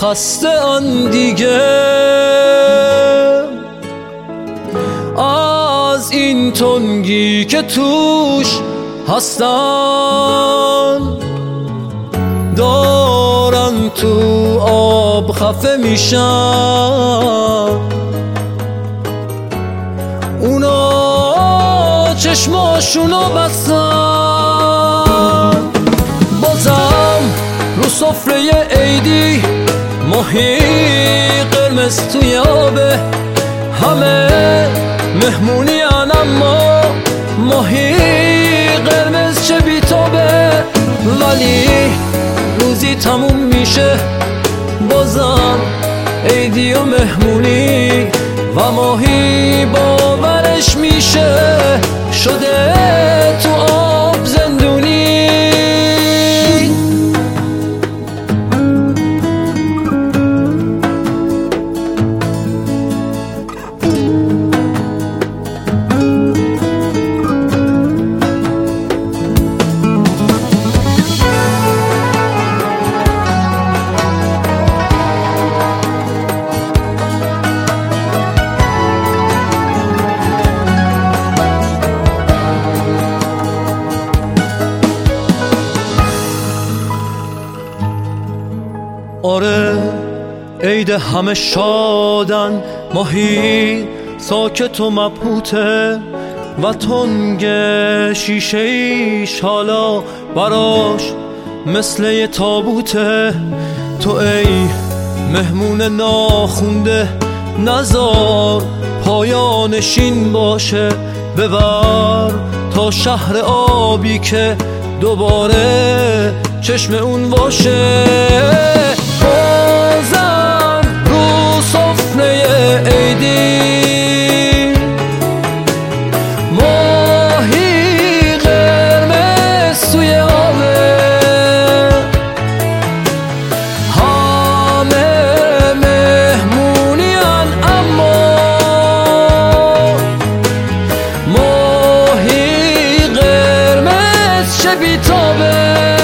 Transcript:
خسته ان دیگه از این تنگی که توش هستن، دارن تو آب خفه میشن. اونا چشماشونو بستن، بازم رو سفره عیدی ماهی قرمز توی آبه. همه مهمونیان اما ماهی قرمز چه بیتابه. ولی روزی تموم میشه بازم عیدی و مهمونی و ماهی باورش میشه شده تو آب زندونی. آره عید همه شادن، ماهی ساکت و مبهوته و تنگ شیشه ایش حالا براش مثل یه تابوته. تو ای مهمون ناخونده نزار پایانشین باشه، ببر تا شهر آبی که دوباره چشم اون باشه. بازم رو سفره عیدی ماهی قرمز توی آبه. همه مهمونیان اما ماهی قرمز چه بیتابه.